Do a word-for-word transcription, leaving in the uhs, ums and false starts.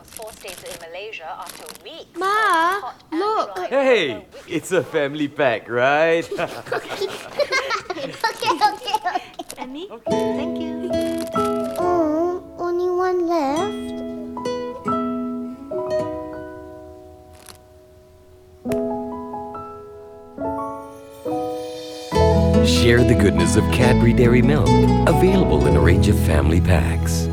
across four states in Malaysia after weeks Ma, of hot look. Android Hey, over weeks. it's a family pack, right? Okay, okay, okay. Annie? Thank you. Oh, only one left. Share the goodness of Cadbury Dairy Milk. Available in a range of family packs.